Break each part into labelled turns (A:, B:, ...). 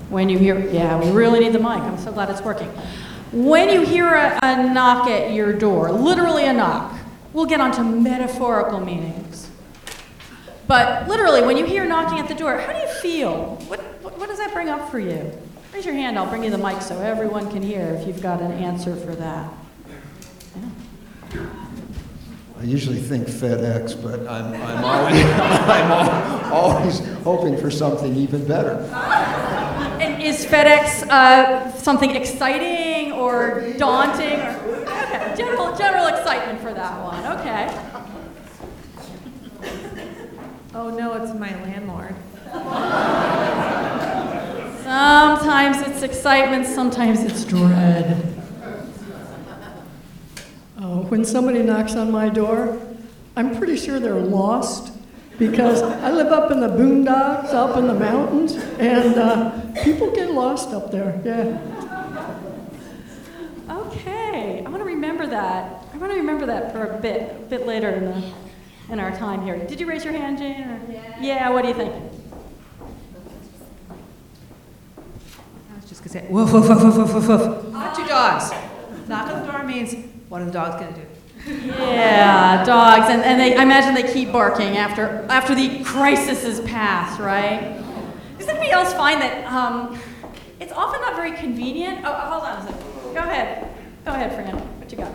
A: When you hear, yeah, we really need the mic. I'm so glad it's working. When you hear a knock at your door, literally a knock, we'll get onto metaphorical meanings. But literally, when you hear knocking at the door, how do you feel? What does that bring up for you? Raise your hand, I'll bring you the mic so everyone can hear if you've got an answer for that. Yeah.
B: I usually think FedEx, but I'm always hoping for something even better.
A: And is FedEx something exciting or daunting? Okay, general excitement for that one. Okay.
C: Oh no, it's my landlord.
A: Sometimes it's excitement, sometimes it's dread.
D: When somebody knocks on my door, I'm pretty sure they're lost because I live up in the boondocks, up in the mountains, and people get lost up there, yeah.
A: Okay, I want to remember that. I want to remember that for a bit later in our time here. Did you raise your hand, Jane? Or? Yeah, what do you think?
C: I was just going to say, woof, woof, woof, woof, woof, woof. Not two dogs. Knock on the door means, what are the dogs going to do?
A: Yeah, dogs, and I imagine they keep barking after the crisis is passed, right? Does anybody else find that it's often not very convenient? Oh, hold on a second. Go ahead, Fran. What you got?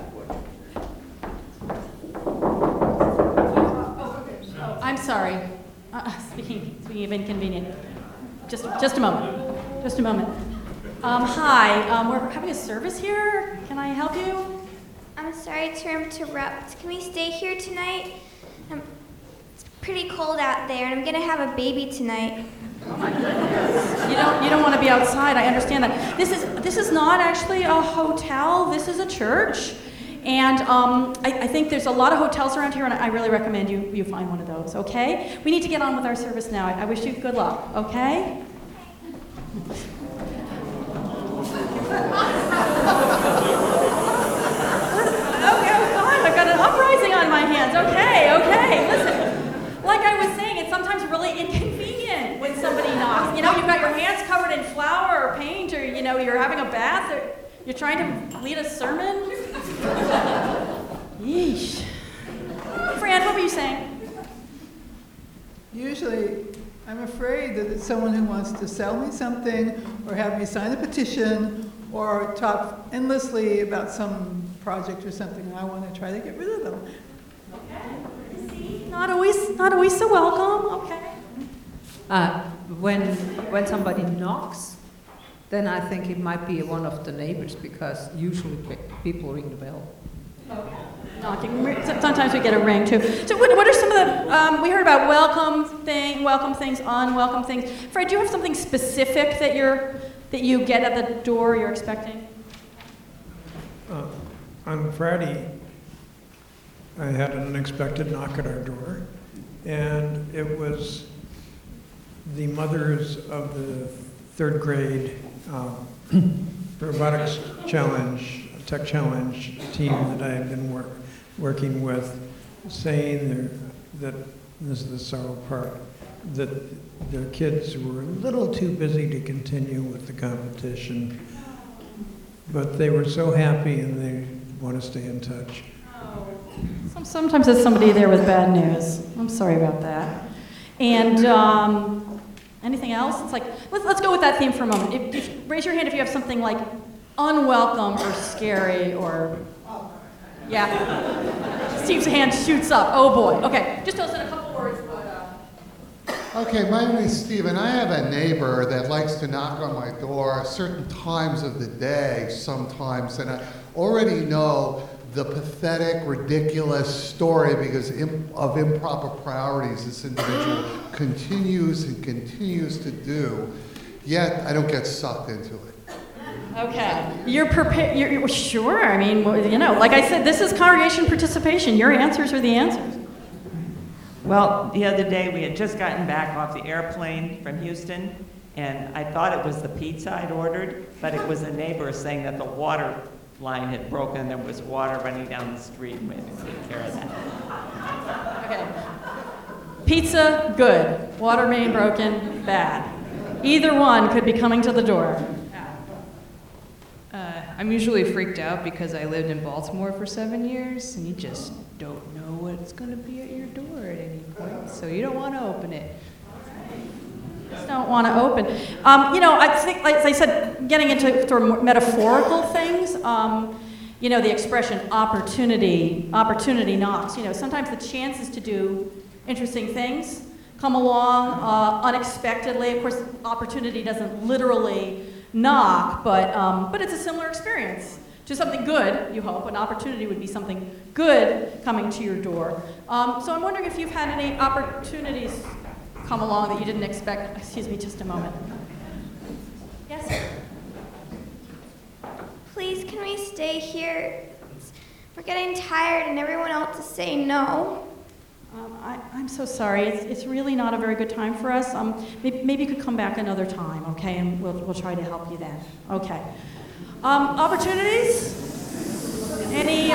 A: Oh, I'm sorry. Speaking of inconvenient, just a moment. Hi, we're having a service here. Can I help you?
E: I'm sorry to interrupt. Can we stay here tonight? It's pretty cold out there, and I'm gonna have a baby tonight.
A: Oh my goodness. You don't want to be outside. I understand that. This is not actually a hotel. This is a church, and I think there's a lot of hotels around here, and I really recommend you find one of those. Okay? We need to get on with our service now. I wish you good luck. Okay? I've got an uprising on my hands. Okay, listen. Like I was saying, it's sometimes really inconvenient when somebody knocks. You know, you've got your hands covered in flour or paint, or, you know, you're having a bath, or you're trying to lead a sermon. Yeesh. Fran, what were you saying?
F: Usually, I'm afraid that it's someone who wants to sell me something, or have me sign a petition, or talk endlessly about some project or something, and I want to try to get rid of them.
A: Okay. See, not always so welcome. Okay.
C: When somebody knocks, then I think it might be one of the neighbors, because usually people ring the bell.
A: Okay. Knocking. Sometimes we get a ring too. So what are some of the, we heard about welcome things, unwelcome things. Fred, do you have something specific that you get at the door you're expecting?
G: On Friday, I had an unexpected knock at our door, and it was the mothers of the third grade robotics challenge, tech challenge team that I have been working with, saying that, this is the sorrow part, that their kids were a little too busy to continue with the competition, but they were so happy and they want to stay in touch.
A: Oh. Sometimes there's somebody there with bad news. I'm sorry about that. And anything else? It's like, let's go with that theme for a moment. Raise your hand if you have something like unwelcome or scary or, yeah. Steve's hand shoots up. Oh boy. Okay, just tell us in a couple words.
H: Okay, my name is Steve, and I have a neighbor that likes to knock on my door at certain times of the day sometimes, and I already know the pathetic, ridiculous story because of improper priorities this individual continues and continues to do, yet I don't get sucked into it.
A: Okay, you're prepared, you're sure, I mean, you know, like I said, this is congregation participation. Your answers are the answers.
I: Well, the other day we had just gotten back off the airplane from Houston, and I thought it was the pizza I'd ordered, but it was a neighbor saying that the water line had broken and there was water running down the street, and we had to take care of that.
A: Okay. Pizza, good. Water main broken, bad. Either one could be coming to the door.
J: I'm usually freaked out because I lived in Baltimore for 7 years, and you just don't know what's going to be at your door at any point, so you don't want to open it.
A: Just don't want to open. I think, like I said, getting into sort of more metaphorical things, the expression opportunity knocks. Sometimes the chances to do interesting things come along unexpectedly. Of course, opportunity doesn't literally knock, but it's a similar experience to something good, you hope. An opportunity would be something good coming to your door. So I'm wondering if you've had any opportunities come along that you didn't expect. Excuse me, just a moment. Yes?
E: Please, can we stay here? We're getting tired and everyone else is saying no.
A: I'm so sorry. It's really not a very good time for us. Maybe you could come back another time, okay? And we'll try to help you then. Okay. Opportunities? Any?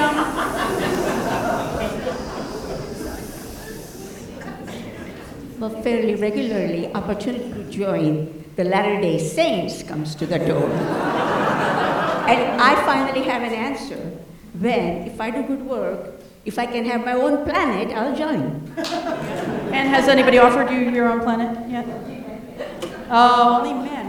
K: Well, fairly regularly, opportunity to join the Latter-day Saints comes to the door. And I finally have an answer. Then, if I do good work, if I can have my own planet, I'll join.
A: And has anybody offered you your own planet yet? Oh, only men.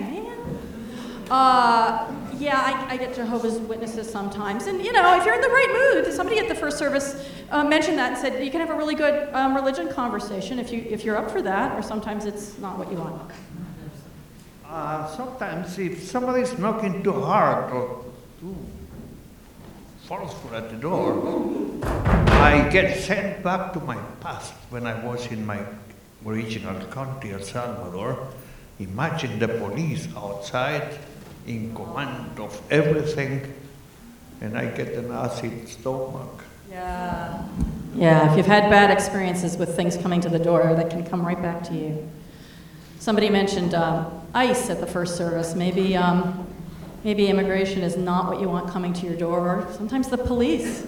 A: Yeah, I get Jehovah's Witnesses sometimes. And, if you're in the right mood, somebody at the first service mentioned that and said you can have a really good religion conversation if you're up for that, or sometimes it's not what you want.
L: Sometimes if somebody's knocking too hard or too forceful at the door, I get sent back to my past when I was in my original country, El Salvador. Imagine the police outside in command of everything, and I get an acid stomach.
A: Yeah. Yeah, if you've had bad experiences with things coming to the door, that can come right back to you. Somebody mentioned ICE at the first service. Maybe immigration is not what you want coming to your door, or sometimes the police.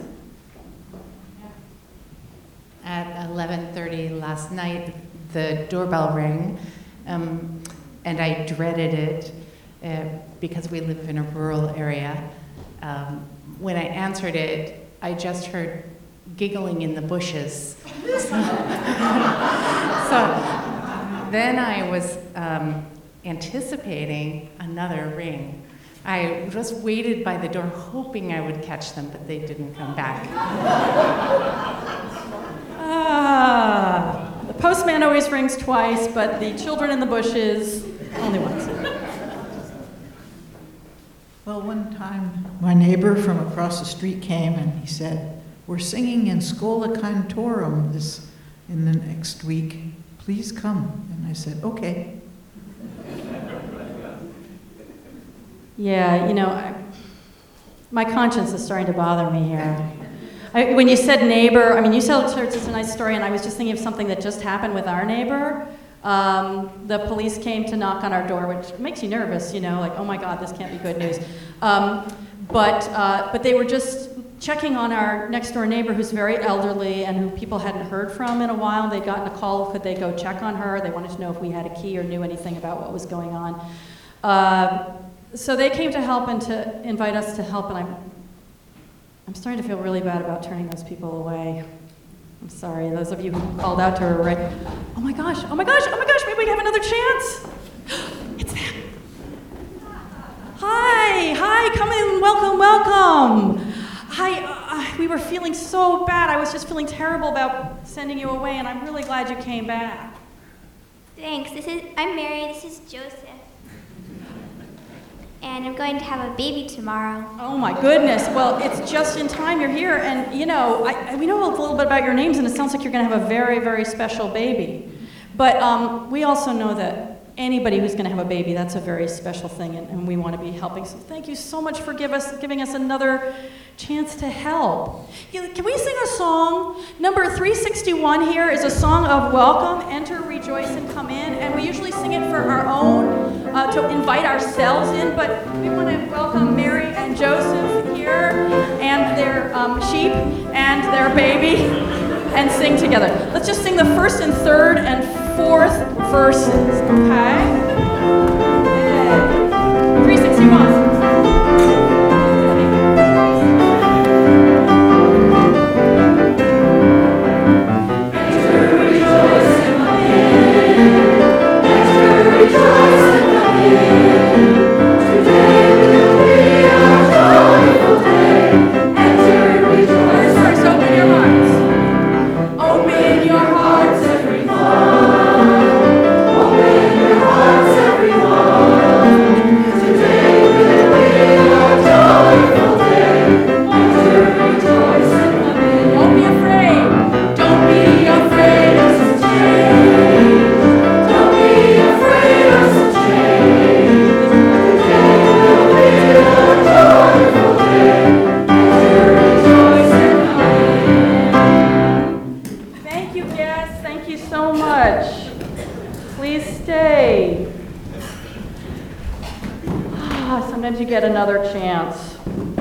M: At 11:30 last night, the doorbell rang, and I dreaded it because we live in a rural area. When I answered it, I just heard giggling in the bushes. So then I was anticipating another ring. I just waited by the door hoping I would catch them, but they didn't come back.
A: The postman always rings twice, but the children in the bushes, only once.
N: Well, one time, my neighbor from across the street came and he said, "We're singing in Schola Cantorum in the next week. Please come." And I said, "Okay."
A: Yeah, my conscience is starting to bother me here. When you said neighbor, you said it's a nice story, and I was just thinking of something that just happened with our neighbor. The police came to knock on our door, which makes you nervous, like, oh my God, this can't be good news. But they were just checking on our next door neighbor who's very elderly and who people hadn't heard from in a while. They'd gotten a call, could they go check on her? They wanted to know if we had a key or knew anything about what was going on. So they came to help and to invite us to help, and I'm starting to feel really bad about turning those people away. I'm sorry, those of you who called out to her, right? Oh my gosh, maybe we have another chance. It's them. Hi, come in, welcome. Hi, we were feeling so bad. I was just feeling terrible about sending you away, and I'm really glad you came back.
E: Thanks. I'm Mary. This is Joseph. And I'm going to have a baby tomorrow.
A: Oh my goodness. Well, it's just in time you're here. And we know a little bit about your names, and it sounds like you're going to have a very, very special baby. But we also know that anybody who's going to have a baby, that's a very special thing, and we want to be helping. So thank you so much for giving us another chance to help. Can we sing a song? Number 361 here is a song of welcome. Enter, rejoice, and come in. And we usually sing it for our own, to invite ourselves in, but we want to welcome Mary and Joseph here, and their sheep, and their baby, and sing together. Let's just sing the first and third and fourth verses, okay? Please stay. Sometimes you get another chance.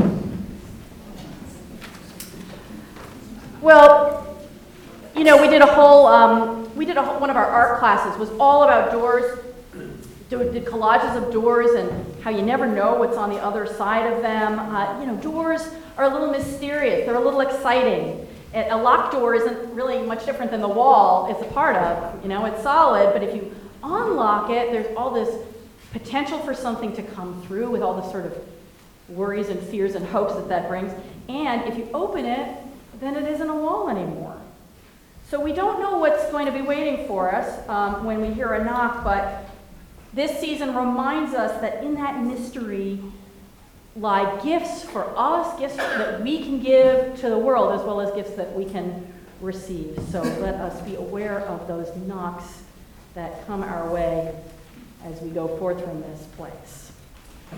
A: Well, you know, we did a whole, one of our art classes was all about doors. Did collages of doors and how you never know what's on the other side of them. You know, doors are a little mysterious. They're a little exciting. A locked door isn't really much different than the wall it's a part of. You know, it's solid, but if you unlock it, there's all this potential for something to come through with all the sort of worries and fears and hopes that brings. And if you open it, then it isn't a wall anymore. So we don't know what's going to be waiting for us when we hear a knock, but this season reminds us that in that mystery lie gifts for us, gifts that we can give to the world, as well as gifts that we can receive. So let us be aware of those knocks that come our way as we go forth from this place.